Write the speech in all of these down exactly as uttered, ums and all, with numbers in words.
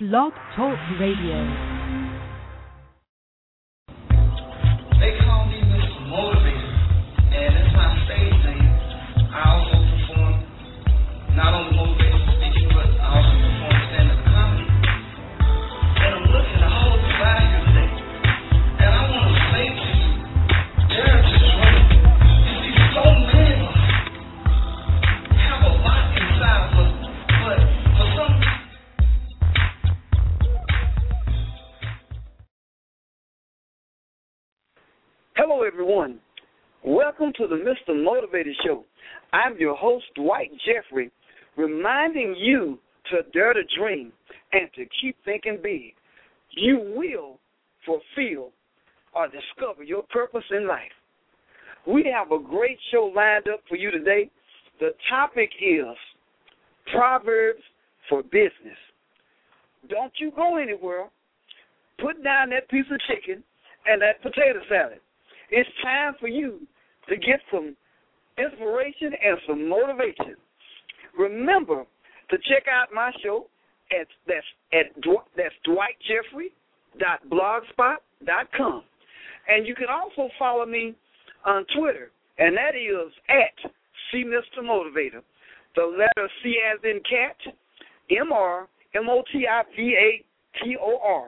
Blog Talk Radio. They call me Mister Motivator, and it's my stage name. I also perform not only motivational speaking, but I also perform stand-up comedy. And I'm looking at all of you out here today, and I want to say to you, dare to dream. You see, so many of us have a lot inside, but, but for some reason, hello, everyone. Welcome to the Mister Motivator Show. I'm your host, Dwight Jeffrey, reminding you to dare to dream and to keep thinking big. You will fulfill or discover your purpose in life. We have a great show lined up for you today. The topic is Proverbs for Business. Don't you go anywhere. Put down that piece of chicken and that potato salad. It's time for you to get some inspiration and some motivation. Remember to check out my show at that's at that's dwight jeffrey dot blogspot dot com, and you can also follow me on Twitter, and that is at C Mister Motivator. The letter C as in cat, M R M O T I V A T O R.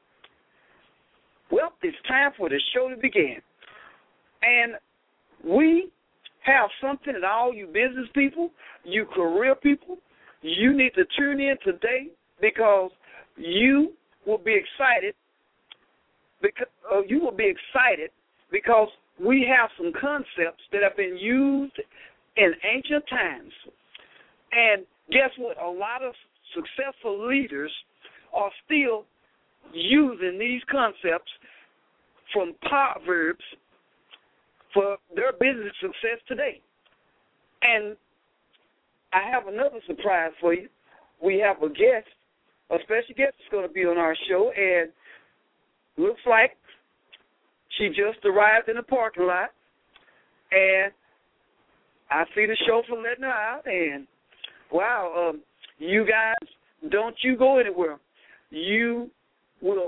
Well, it's time for the show to begin. And we have something that all you business people, you career people, you need to tune in today because you will be excited. Because uh, you will be excited because we have some concepts that have been used in ancient times. And guess what? A lot of successful leaders are still using these concepts from Proverbs for their business success today. And I have another surprise for you. We have a guest, a special guest that's going to be on our show, and looks like she just arrived in the parking lot, and I see the show for letting her out, and wow, um, you guys, don't you go anywhere. You will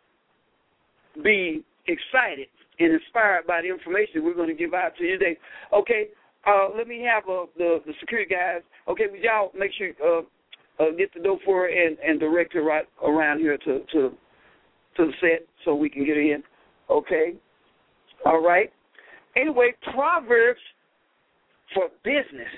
be excited and inspired by the information we're going to give out to you today. Okay, uh, let me have uh, the, the security guys. Okay, would y'all make sure uh, uh, get the door for her and, and direct her right around here to, to, to the set so we can get her in. Okay, all right. Anyway, Proverbs for business.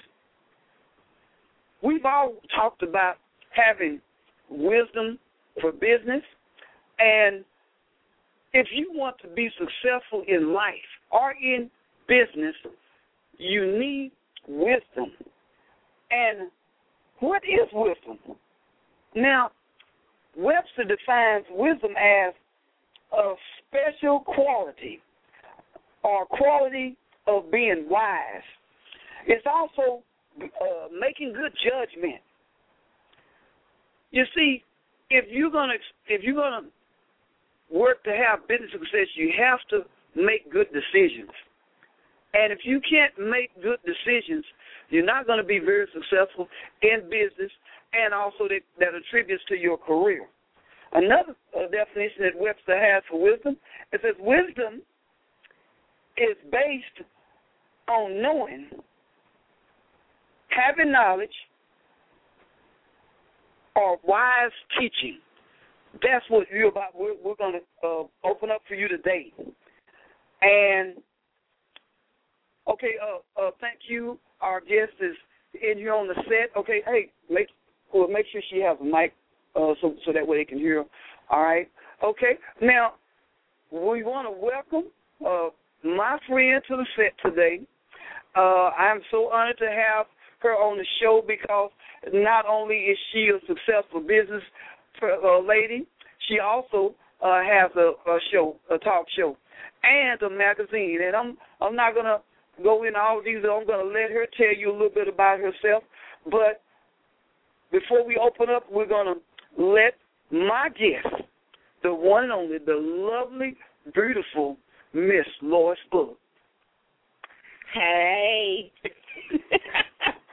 We've all talked about having wisdom for business, and if you want to be successful in life or in business, you need wisdom. And what is wisdom? Now, Webster defines wisdom as a special quality or quality of being wise. It's also uh, making good judgment. You see, if you're gonna if you're gonna work to have business success, you have to make good decisions. And if you can't make good decisions, you're not going to be very successful in business, and also that, that attributes to your career. Another uh, definition that Webster has for wisdom, it says wisdom is based on knowing, having knowledge, or wise teaching. That's what you're about. We're, we're going to uh, open up for you today. And, okay, uh, uh, thank you. Our guest is in here on the set. Okay, hey, make well, make sure she has a mic uh, so, so that way they can hear her. All right? Okay, now, we want to welcome uh, my friend to the set today. Uh, I'm so honored to have her on the show because not only is she a successful business uh, lady, she also uh, has a, a show, a talk show, and a magazine. And I'm I'm not gonna go into all of these. I'm gonna let her tell you a little bit about herself. But before we open up, we're gonna let my guest, the one and only, the lovely, beautiful Miss Lois Bullock. Hey.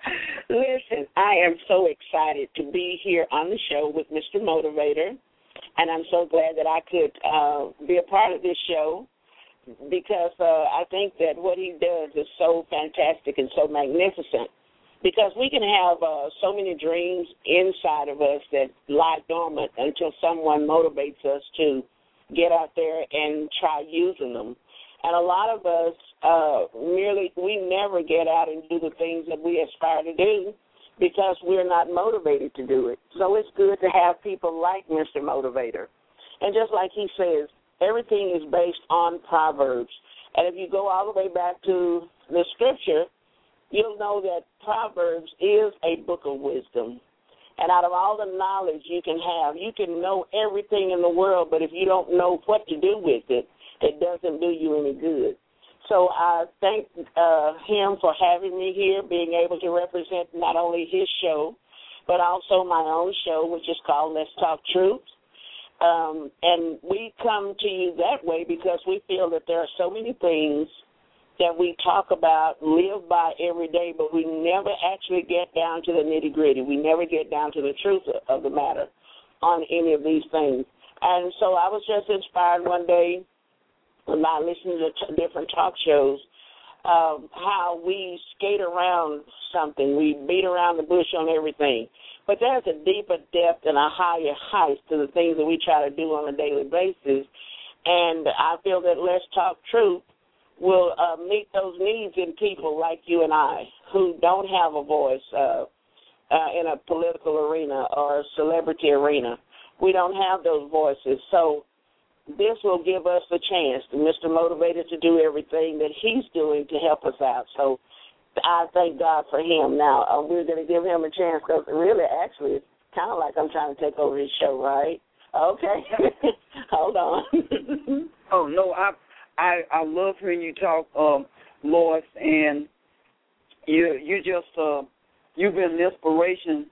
Listen, I am so excited to be here on the show with Mister Motivator, and I'm so glad that I could uh, be a part of this show because uh, I think that what he does is so fantastic and so magnificent because we can have uh, so many dreams inside of us that lie dormant until someone motivates us to get out there and try using them. And a lot of us uh, merely, we never get out and do the things that we aspire to do because we're not motivated to do it. So it's good to have people like Mister Motivator. And just like he says, everything is based on Proverbs. And if you go all the way back to the scripture, you'll know that Proverbs is a book of wisdom. And out of all the knowledge you can have, you can know everything in the world, but if you don't know what to do with it, it doesn't do you any good. So I thank uh, him for having me here, being able to represent not only his show, but also my own show, which is called Let's Talk Truth. Um, and we come to you that way because we feel that there are so many things that we talk about, live by every day, but we never actually get down to the nitty-gritty. We never get down to the truth of the matter on any of these things. And so I was just inspired one day by listening to t- different talk shows, um, how we skate around something. We beat around the bush on everything. But there's a deeper depth and a higher height to the things that we try to do on a daily basis. And I feel that Let's Talk Truth will uh, meet those needs in people like you and I who don't have a voice uh, uh, in a political arena or a celebrity arena. We don't have those voices. So this will give us the chance, Mister Motivator, to do everything that he's doing to help us out. So I thank God for him. Now, uh, we're going to give him a chance because really, actually, it's kind of like I'm trying to take over his show, right? Okay. Hold on. Oh, no, I I I love hearing you talk, um, Lois, and you you just, uh, you've been an inspiration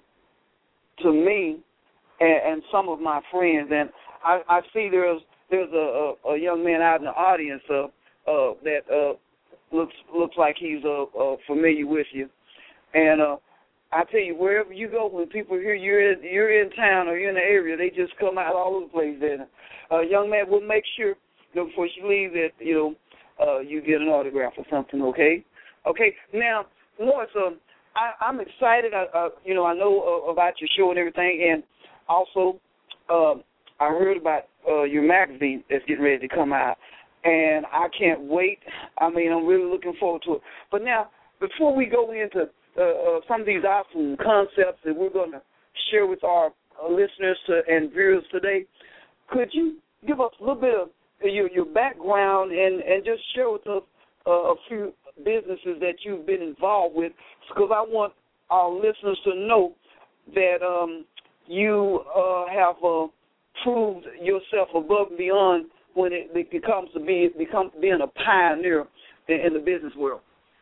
to me and, and some of my friends. And I, I see there's There's a, a, a young man out in the audience uh, uh, that uh, looks looks like he's uh, uh, familiar with you, and uh, I tell you, wherever you go, when people hear you're in, you're in town or you're in the area, they just come out all over the place. And a uh, young man will make sure that before you leave that you know uh, you get an autograph or something. Okay, okay. Now, Lois, um, I, I'm excited. I, uh, you know, I know uh, about your show and everything, and also. Uh, I heard about uh, your magazine that's getting ready to come out, and I can't wait. I mean, I'm really looking forward to it. But now, before we go into uh, uh, some of these awesome concepts that we're going to share with our uh, listeners to, and viewers today, could you give us a little bit of your, your background and, and just share with us uh, a few businesses that you've been involved with? Because I want our listeners to know that um, you uh, have a proved yourself above and beyond when it becomes to be become being a pioneer in, in the business world.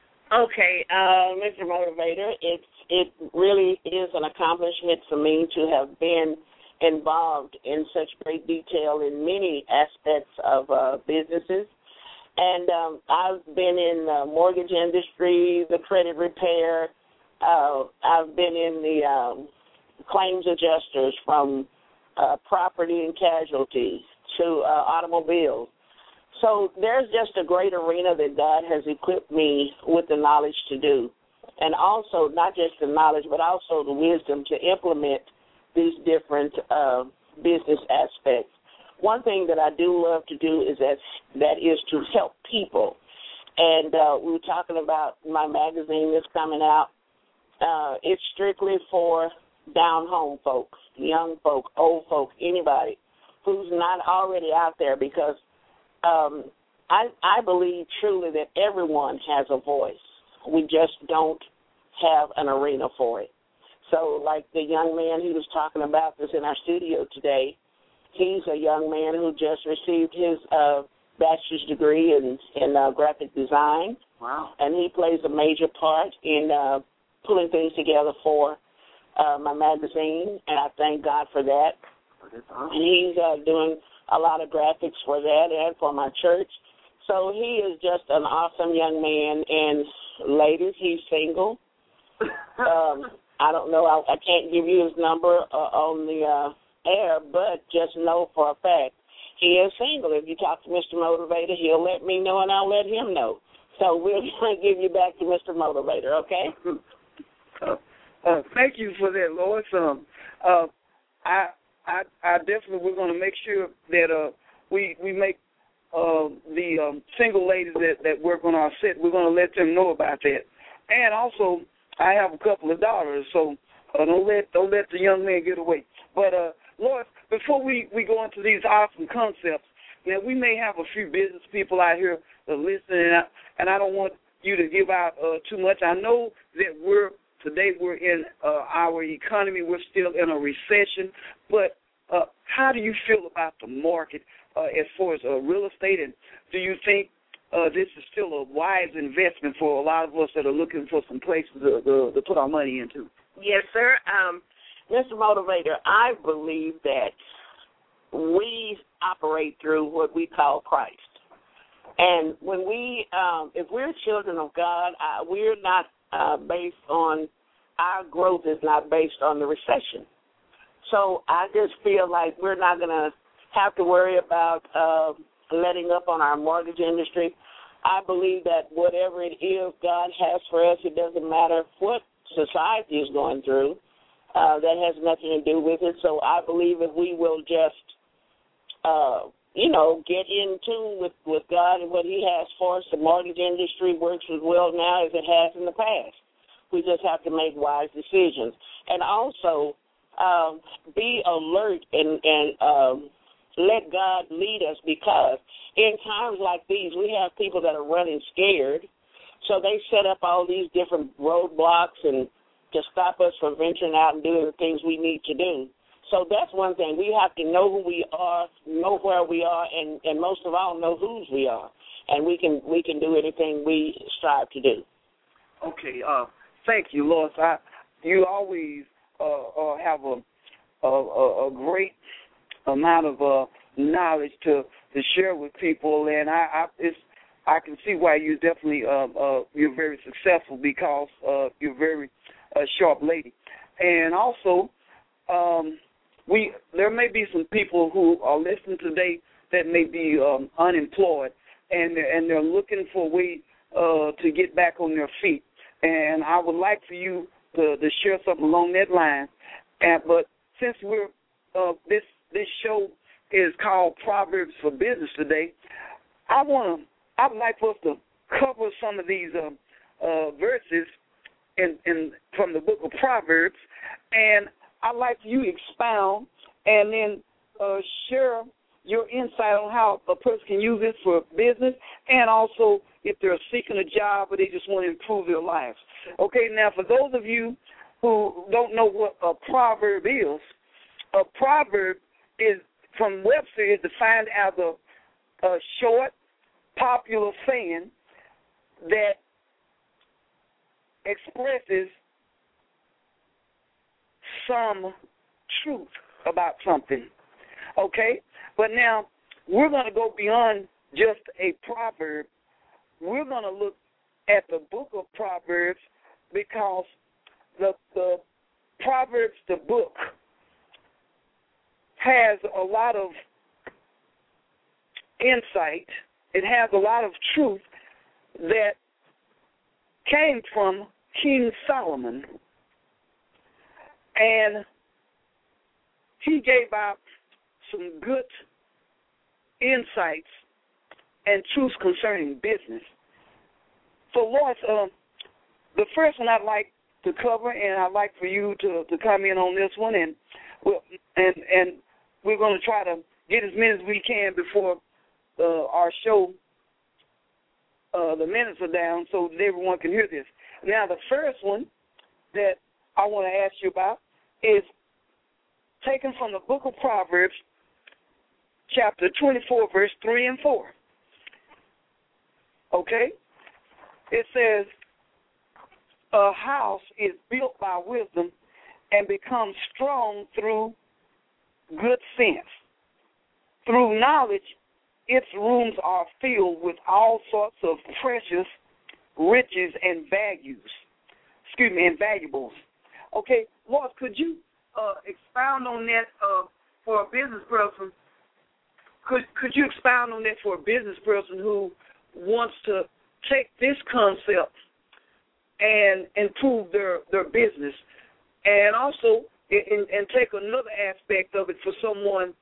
Okay, uh, Mister Motivator, it's it really is an accomplishment for me to have been involved in such great detail in many aspects of uh, businesses. And um, I've been in the mortgage industry, the credit repair. Uh, I've been in the um, claims adjusters from Uh, property and casualty to uh, automobiles. So there's just a great arena that God has equipped me with the knowledge to do. And also, not just the knowledge, but also the wisdom to implement these different uh, business aspects. One thing that I do love to do is that, that is to help people. And uh, we were talking about my magazine that's coming out. Uh, it's strictly for down-home folks, young folk, old folk, anybody who's not already out there because um, I, I believe truly that everyone has a voice. We just don't have an arena for it. So like the young man he was talking about that's in our studio today, he's a young man who just received his uh, bachelor's degree in, in uh, graphic design. Wow. And he plays a major part in uh, pulling things together for Uh, my magazine, and I thank God for that. And he's uh, doing a lot of graphics for that and for my church. So he is just an awesome young man. And ladies, he's single. um, I don't know. I, I can't give you his number uh, on the uh, air, but just know for a fact he is single. If you talk to Mister Motivator, he'll let me know, and I'll let him know. So we're going to give you back to Mister Motivator, okay? Uh, uh, thank you for that, Lois. Um, uh, I, I, I definitely we're going to make sure that uh, we we make uh, the um, single ladies that, that work on our set. We're going to let them know about that. And also, I have a couple of daughters, so uh, don't let don't let the young man get away. But uh, Lois, before we, we go into these awesome concepts, now we may have a few business people out here that are listening, and I, and I don't want you to give out uh, too much. I know that we're today we're in uh, our economy. We're still in a recession, but uh, how do you feel about the market uh, as far as uh, real estate, and do you think uh, this is still a wise investment for a lot of us that are looking for some places to, to, to put our money into? Yes, sir. Um, Mister Motivator, I believe that we operate through what we call Christ. And when we, um, if we're children of God, uh, we're not uh, based on, our growth is not based on the recession. So I just feel like we're not going to have to worry about uh, letting up on our mortgage industry. I believe that whatever it is God has for us, it doesn't matter what society is going through. Uh, that has nothing to do with it. So I believe if we will just, uh, you know, get in tune with, with God and what he has for us, the mortgage industry works as well now as it has in the past. We just have to make wise decisions. And also um, be alert and, and um, let God lead us, because in times like these, we have people that are running scared. So they set up all these different roadblocks and to stop us from venturing out and doing the things we need to do. So that's one thing. We have to know who we are, know where we are, and, and most of all, know whose we are. And we can we can do anything we strive to do. Okay. Uh, thank you, Lois. I, you always uh, uh, have a, a, a great amount of uh, knowledge to, to share with people, and I, I it's I can see why you definitely uh, uh, you're very successful, because uh, you're very a sharp lady. And also, um, we there may be some people who are listening today that may be um, unemployed, and and they're looking for a way uh, to get back on their feet. And I would like for you to, to share something along that line. And but since we're uh, this this show is called Proverbs for Business today, I want to I would like for us to cover some of these uh, uh, verses In, in from the book of Proverbs, and I'd like you to expound and then uh, share your insight on how a person can use this for business, and also if they're seeking a job or they just want to improve their lives. Okay, now for those of you who don't know what a proverb is, a proverb is, from Webster, is defined as a, a short, popular saying that expresses some truth about something, okay? But now we're going to go beyond just a proverb. We're going to look at the book of Proverbs, because the, the Proverbs, the book, has a lot of insight. It has a lot of truth that came from King Solomon, and he gave out some good insights and truths concerning business. So, Lois, um, the first one I'd like to cover, and I'd like for you to, to come in on this one, and we'll, and and we're going to try to get as many as we can before uh, our show. Uh, the minutes are down so that everyone can hear this. Now, the first one that I want to ask you about is taken from the book of Proverbs, chapter twenty-four, verse three and four. Okay? It says, a house is built by wisdom and becomes strong through good sense. Through knowledge, its rooms are filled with all sorts of precious riches and values. excuse me, invaluables. Okay, Lois, could you uh, expound on that uh, for a business person? Could could you expound on that for a business person who wants to take this concept and improve their, their business, and also and, and take another aspect of it for someone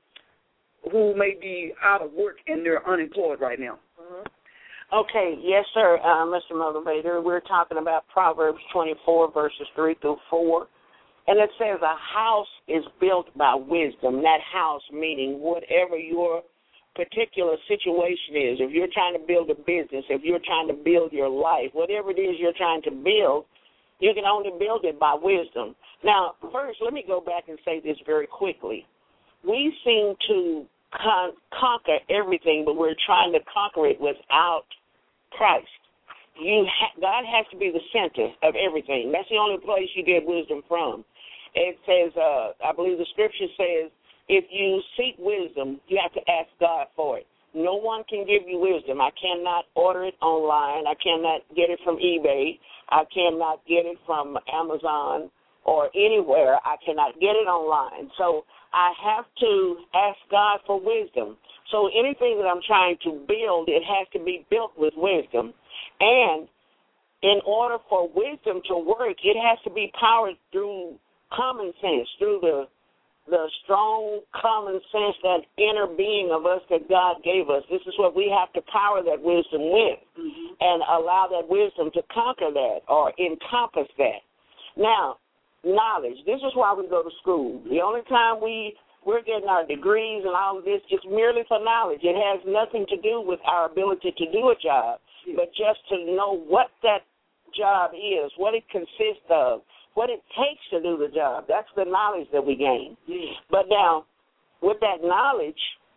who may be out of work and they're unemployed right now? Mm-hmm. Okay, yes, sir, uh, Mister Motivator. We're talking about Proverbs twenty-four, verses three through four. And it says a house is built by wisdom. That house meaning whatever your particular situation is. If you're trying to build a business, if you're trying to build your life, whatever it is you're trying to build, you can only build it by wisdom. Now, first, let me go back and say this very quickly. We seem to con- conquer everything, but we're trying to conquer it without Christ. You ha- God has to be the center of everything. That's the only place you get wisdom from. It says, uh, I believe the scripture says, if you seek wisdom, you have to ask God for it. No one can give you wisdom. I cannot order it online. I cannot get it from eBay. I cannot get it from Amazon or anywhere. I cannot get it online. So I have to ask God for wisdom. So anything that I'm trying to build, it has to be built with wisdom. And in order for wisdom to work, it has to be powered through common sense, through the the strong common sense, that inner being of us that God gave us. This is what we have to power that wisdom with, mm-hmm. and allow that wisdom to conquer that or encompass that. Now, knowledge. This is why we go to school. The only time we, we're getting our degrees and all of this is merely for knowledge. It has nothing to do with our ability to do a job, but just to know what that job is, what it consists of, what it takes to do the job. That's the knowledge that we gain. Yeah. But now, with that knowledge,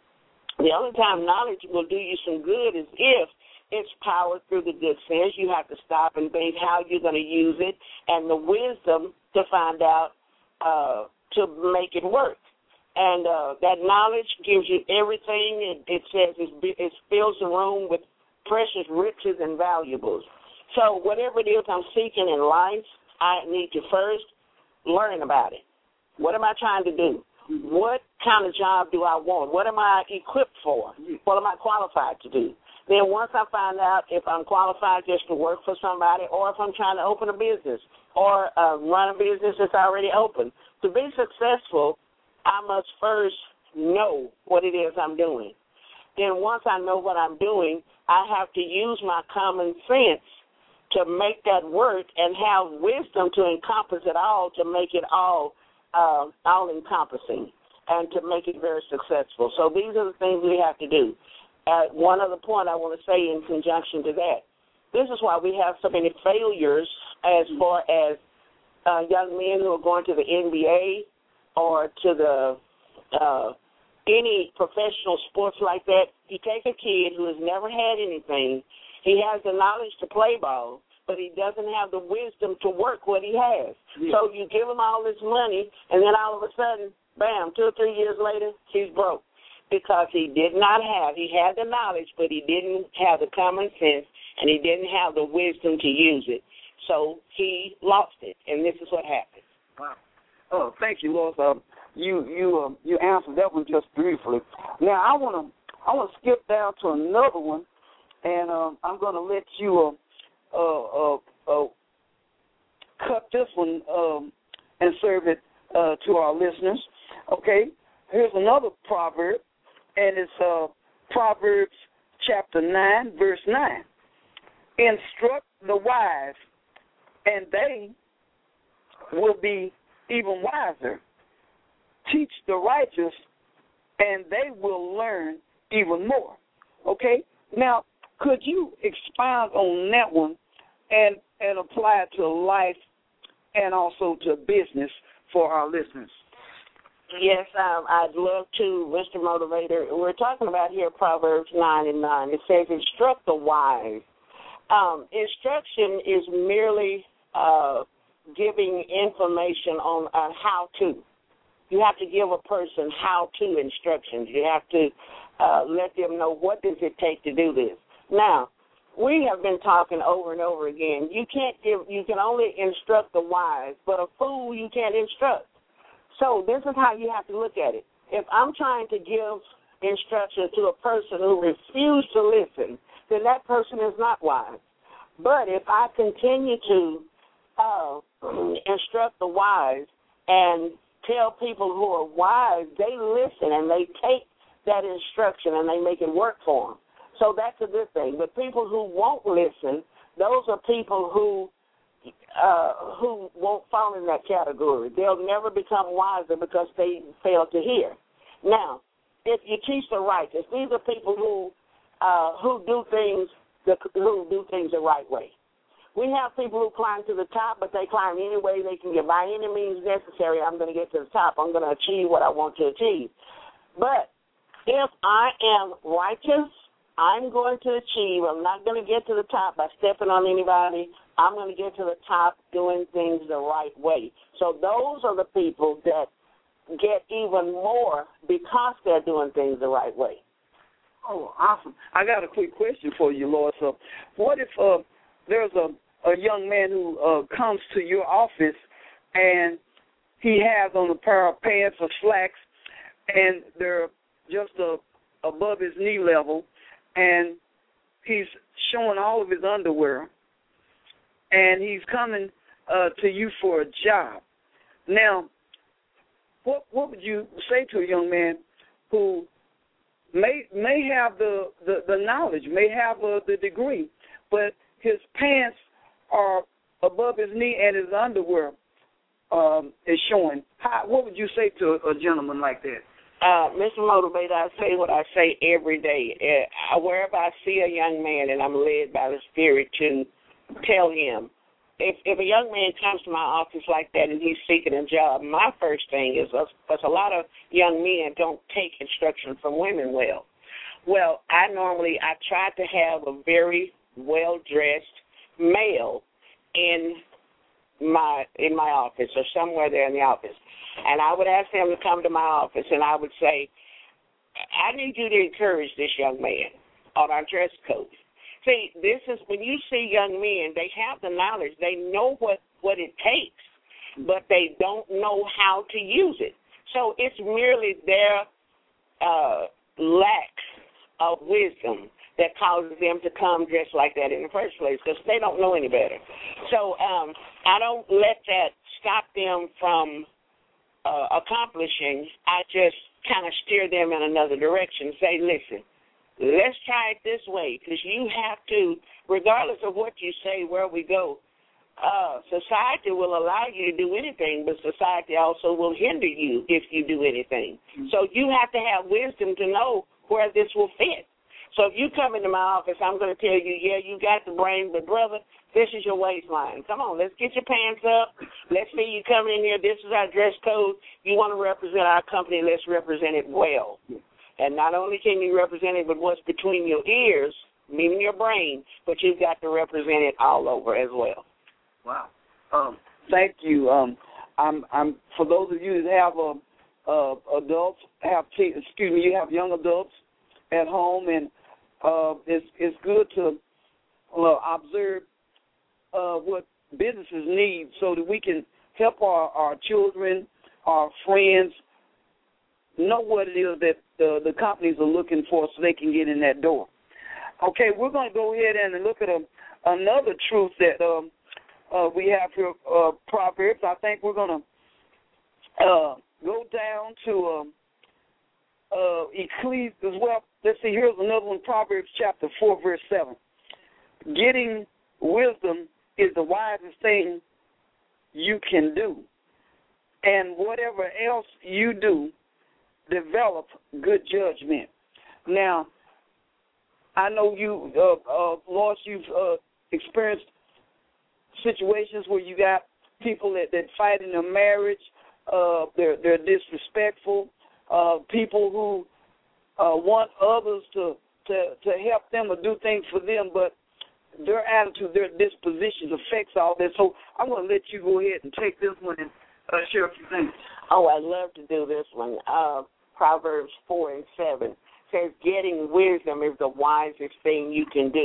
the only time knowledge will do you some good is if it's powered through the good sense. You have to stop and think how you're going to use it, and the wisdom to find out uh, to make it work. And uh, that knowledge gives you everything. It, it says it, it fills the room with precious riches and valuables. So whatever it is I'm seeking in life, I need to first learn about it. What am I trying to do? What kind of job do I want? What am I equipped for? What am I qualified to do? Then once I find out if I'm qualified just to work for somebody, or if I'm trying to open a business or uh, run a business that's already open, to be successful, I must first know what it is I'm doing. Then once I know what I'm doing, I have to use my common sense to make that work and have wisdom to encompass it all, to make it all uh, all-encompassing and to make it very successful. So these are the things we have to do. Uh, one other point I want to say in conjunction to that, this is why we have so many failures as far as uh, young men who are going to the N B A or to the uh, any professional sports like that. You take a kid who has never had anything. He has the knowledge to play ball, but he doesn't have the wisdom to work what he has. Yeah. So you give him all this money, and then all of a sudden, bam, two or three years later, he's broke because he did not have, he had the knowledge, but he didn't have the common sense, and he didn't have the wisdom to use it. So he lost it, and this is what happened. Wow. Oh, thank you, Lord. Um, you you um, you answered that one just briefly. Now I want to I want to skip down to another one. And um, I'm going to let you uh, uh, uh, uh, cut this one um, and serve it uh, to our listeners. Okay, here's another proverb, and it's uh, Proverbs chapter nine, verse nine. Instruct the wise, and they will be even wiser. Teach the righteous, and they will learn even more. Okay, now, could you expound on that one and and apply it to life and also to business for our listeners? Yes, um, I'd love to, Mister Motivator. We're talking about here Proverbs nine and nine. It says, instruct the wise. Um, instruction is merely uh, giving information on uh, how to. You have to give a person how-to instructions. You have to uh, let them know what does it take to do this. Now, we have been talking over and over again. You can't give, you can only instruct the wise, but a fool you can't instruct. So this is how you have to look at it. If I'm trying to give instruction to a person who refused to listen, then that person is not wise. But if I continue to uh, instruct the wise and tell people who are wise, they listen and they take that instruction and they make it work for them. So that's a good thing. But people who won't listen, those are people who uh, who won't fall in that category. They'll never become wiser because they fail to hear. Now, if you teach the righteous, these are people who uh, who do things the, who do things the right way. We have people who climb to the top, but they climb any way they can get. By any means necessary, I'm going to get to the top. I'm going to achieve what I want to achieve. But if I am righteous, I'm going to achieve. I'm not going to get to the top by stepping on anybody. I'm going to get to the top doing things the right way. So those are the people that get even more because they're doing things the right way. Oh, awesome. I got a quick question for you, Lord. So what if uh, there's a, a young man who uh, comes to your office and he has on a pair of pants or slacks and they're just uh, above his knee level, and he's showing all of his underwear, and he's coming uh, to you for a job. Now, what what would you say to a young man who may may have the, the, the knowledge, may have uh, the degree, but his pants are above his knee and his underwear um, is showing? How, what would you say to a gentleman like that? Uh, Mister Motivator, I say what I say every day. Uh, wherever I see a young man and I'm led by the Spirit to tell him, if, if a young man comes to my office like that and he's seeking a job, my first thing is, because a lot of young men don't take instruction from women well. Well, I normally, I try to have a very well-dressed male in my in my office or somewhere there in the office. And I would ask him to come to my office, and I would say, I need you to encourage this young man on our dress code. See, this is when you see young men, they have the knowledge. They know what, what it takes, but they don't know how to use it. So it's merely their uh, lack of wisdom that causes them to come dressed like that in the first place because they don't know any better. So um, I don't let that stop them from Uh, accomplishing. I just kind of steer them in another direction. Say, listen, let's try it this way, because you have to, regardless of what you say, where we go, uh, society will allow you to do anything, but society also will hinder you if you do anything. Mm-hmm. So you have to have wisdom to know where this will fit. So if you come into my office, I'm going to tell you, yeah, you got the brain, but brother, this is your waistline. Come on, let's get your pants up. Let's see you coming in here. This is our dress code. You want to represent our company, let's represent it well. And not only can you represent it, but what's between your ears, meaning your brain, but you've got to represent it all over as well. Wow. Um, thank you. Um, I'm, I'm for those of you that have uh, uh, adults, have te- excuse me, you have young adults at home, and uh, it's it's good to uh, observe uh, what businesses need so that we can help our, our children, our friends, know what it is that the, the companies are looking for so they can get in that door. Okay, we're going to go ahead and look at a, another truth that um, uh, we have here, uh, Proverbs. I think we're going to uh, go down to um, uh, Ecclesiastes. Well, let's see, here's another one, Proverbs chapter four, verse seven. Getting wisdom is the wisest thing you can do. And whatever else you do, develop good judgment. Now, I know you, uh, uh, Lois, you've uh, experienced situations where you got people that, that fight in their marriage, uh, they're, they're disrespectful, uh, people who uh, want others to, to, to help them or do things for them, but their attitude, their disposition affects all that. So I'm going to let you go ahead and take this one and uh, share a few things. Oh, I'd love to do this one. Uh, Proverbs four and seven says, getting wisdom is the wisest thing you can do.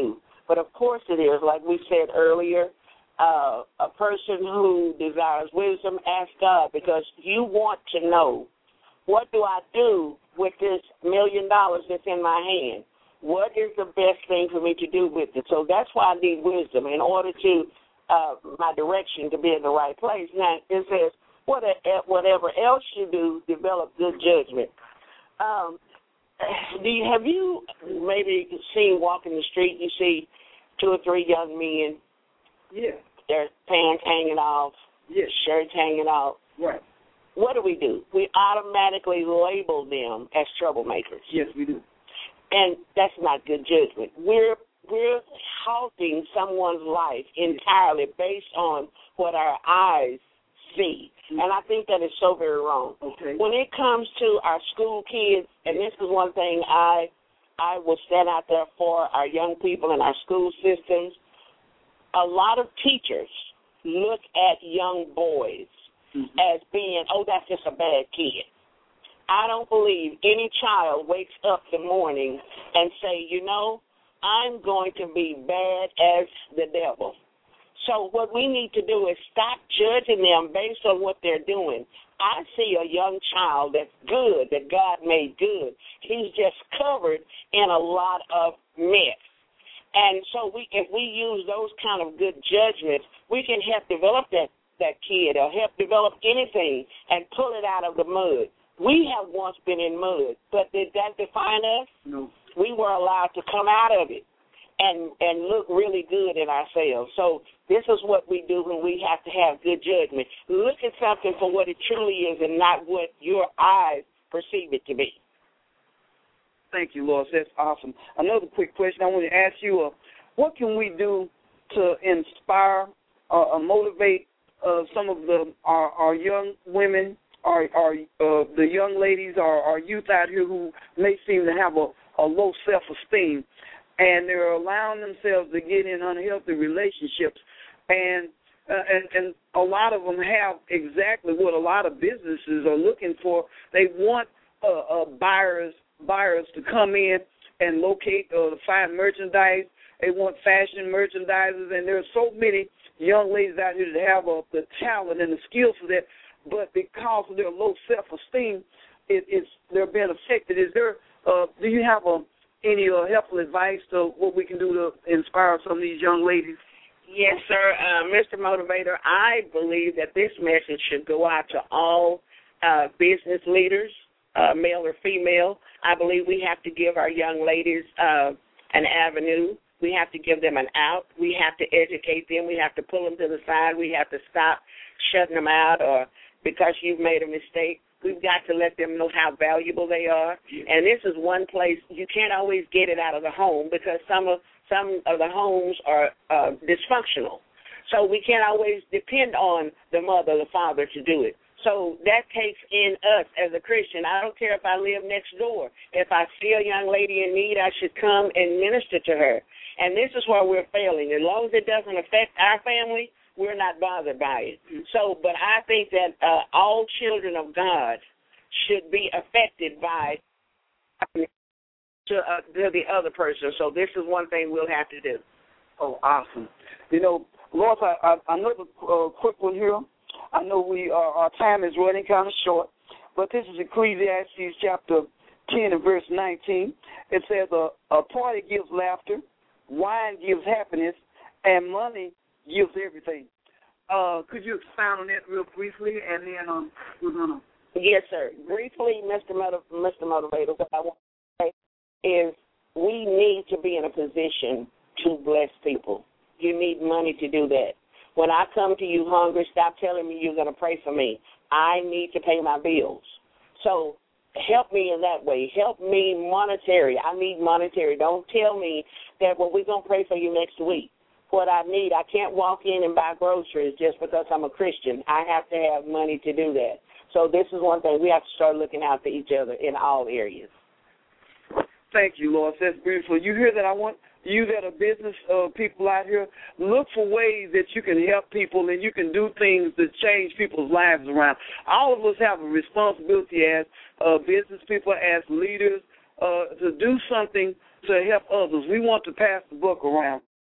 But, of course, it is. Like we said earlier, uh, a person who desires wisdom, ask God, because you want to know, what do I do with this million dollars that's in my hand? What is the best thing for me to do with it? So that's why I need wisdom in order to uh, my direction to be in the right place. Now, it says, whatever else you do, develop good judgment. Um, do you, have you maybe seen walking the street, you see two or three young men, yeah, their pants hanging off, yes, shirts hanging off? Right. What do we do? We automatically label them as troublemakers. Yes, we do. And that's not good judgment. We're we're halting someone's life entirely based on what our eyes see. Mm-hmm. And I think that is so very wrong. Okay. When it comes to our school kids, and this is one thing I I will stand out there for our young people in our school systems, a lot of teachers look at young boys mm-hmm. as being, oh, that's just a bad kid. I don't believe any child wakes up in the morning and say, you know, I'm going to be bad as the devil. So what we need to do is stop judging them based on what they're doing. I see a young child that's good, that God made good. He's just covered in a lot of mess. And so we, if we use those kind of good judgments, we can help develop that, that kid or help develop anything and pull it out of the mud. We have once been in mud, but did that define us? No. We were allowed to come out of it and, and look really good in ourselves. So this is what we do when we have to have good judgment. Look at something for what it truly is and not what your eyes perceive it to be. Thank you, Lois. That's awesome. Another quick question I want to ask you, uh, what can we do to inspire uh, or motivate uh, some of the our, our young women, our, our uh, the young ladies, our, our youth out here who may seem to have a, a low self-esteem, and they're allowing themselves to get in unhealthy relationships, and uh, and, and a lot of them have exactly what a lot of businesses are looking for. They want uh, uh, buyers buyers to come in and locate or uh, find merchandise. They want fashion merchandisers, and there are so many young ladies out here that have uh, the talent and the skills for that, but because of their low self-esteem, it, it's they're being affected. Is there? Uh, do you have a, any uh, helpful advice to what we can do to inspire some of these young ladies? Yes, sir. Uh, Mister Motivator, I believe that this message should go out to all uh, business leaders, uh, male or female. I believe we have to give our young ladies uh, an avenue. We have to give them an out. We have to educate them. We have to pull them to the side. We have to stop shutting them out or because you've made a mistake. We've got to let them know how valuable they are. And this is one place you can't always get it out of the home because some of some of the homes are uh, dysfunctional. So we can't always depend on the mother or the father to do it. So that takes in us as a Christian. I don't care if I live next door. If I see a young lady in need, I should come and minister to her. And this is where we're failing. As long as it doesn't affect our family, we're not bothered by it. So, but I think that uh, all children of God should be affected by to, uh, to the other person. So this is one thing we'll have to do. Oh, awesome. You know, Lord, I, I, another uh, quick one here. I know we uh, our time is running kind of short, but this is Ecclesiastes chapter ten and verse nineteen. It says, a, a party gives laughter, wine gives happiness, and money gives everything. Uh, could you expound on that real briefly, and then um, we're going to... Yes, sir. Briefly, Mister Motiv- Mister Motivator, what I want to say is we need to be in a position to bless people. You need money to do that. When I come to you hungry, stop telling me you're going to pray for me. I need to pay my bills. So help me in that way. Help me monetary. I need monetary. Don't tell me that, well, we're going to pray for you next week. What I need, I can't walk in and buy groceries just because I'm a Christian. I have to have money to do that. So this is one thing. We have to start looking out for each other in all areas. Thank you, Lois. That's beautiful. You hear that? I want you that are business uh, people out here, look for ways that you can help people and you can do things to change people's lives around. All of us have a responsibility as uh, business people, as leaders, uh, to do something to help others. We want to pass the buck around.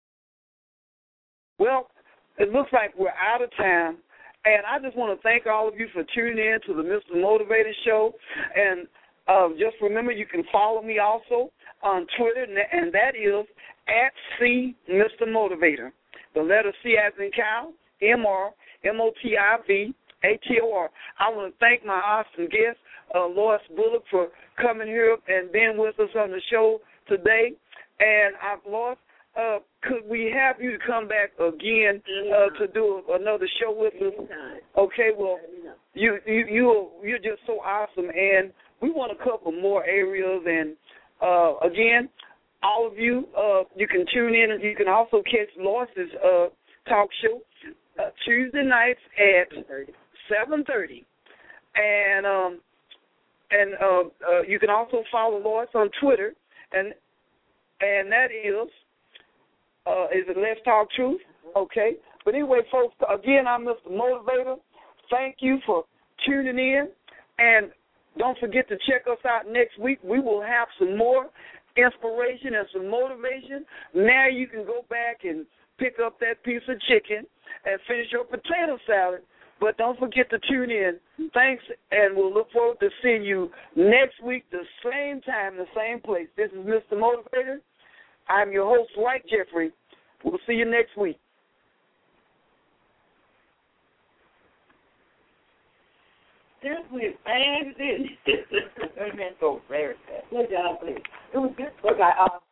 Well, it looks like we're out of time. And I just want to thank all of you for tuning in to the Mister Motivator Show. And uh, just remember, you can follow me also on Twitter, and that is at C Mister Motivator. The letter C as in cow, M R M O T I V A T O R. I want to thank my awesome guest, uh, Lois Bullock, for coming here and being with us on the show today. And uh, Lois, uh, could we have you to come back again uh, to do another show with us? Okay, well, you you you you're just so awesome, and we want to cover more areas. And uh, again, all of you, uh, you can tune in, and you can also catch Lois's uh, talk show uh, Tuesday nights at seven thirty, and um, and uh, uh, you can also follow Lois on Twitter, and and that is. Uh, is it Let's Talk Truth? Okay. But anyway, folks, again, I'm Mister Motivator. Thank you for tuning in. And don't forget to check us out next week. We will have some more inspiration and some motivation. Now you can go back and pick up that piece of chicken and finish your potato salad. But don't forget to tune in. Thanks, and we'll look forward to seeing you next week, the same time, the same place. This is Mister Motivator. I'm your host, Dwight Jeffrey. We'll see you next week. That went fast, didn't it? That went so very fast. Good job, please. It was good. Okay, uh,